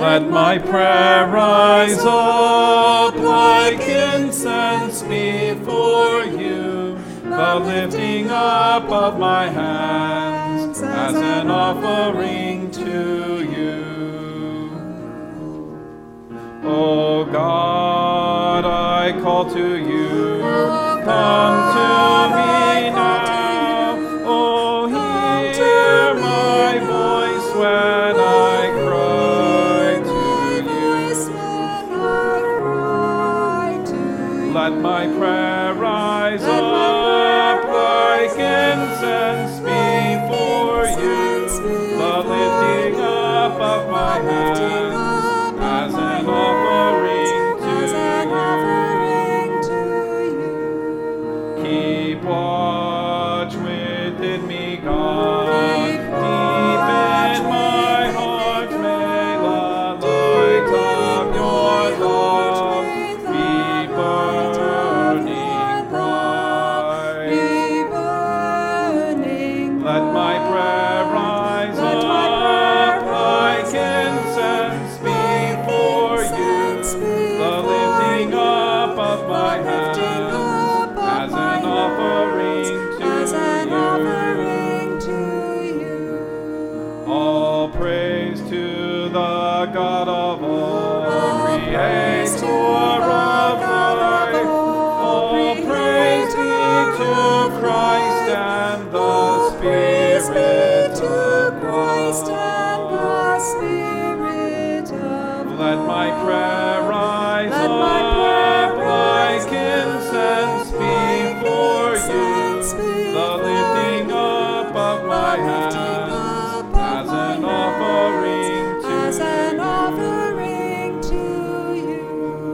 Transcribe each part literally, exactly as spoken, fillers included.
Let my prayer rise up like incense before you, the lifting up of my hands as an offering to you. O God, I call to you, come to me now. Oh, hear my voice when I cry to you. Let my prayer rise up like incense before you, the lifting up of my hands as an offering to you. Keep watch within me, God. Deep in my heart may the light of your love be burning bright. Let my prayer rise up like incense before you, the lifting up of my hands as an offering to you. All praise to the God of all, Creator of life. All praise be to Christ and the Spirit of God. Let my prayer rise up like incense before you, the lifting up of my hands as an offering to you.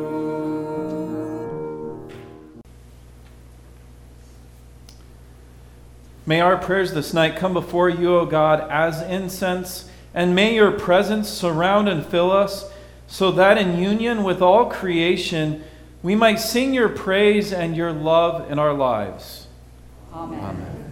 May our prayers this night come before you, O God, as incense, and may your presence surround and fill us, so that in union with all creation we might sing your praise and your love in our lives. Amen. Amen.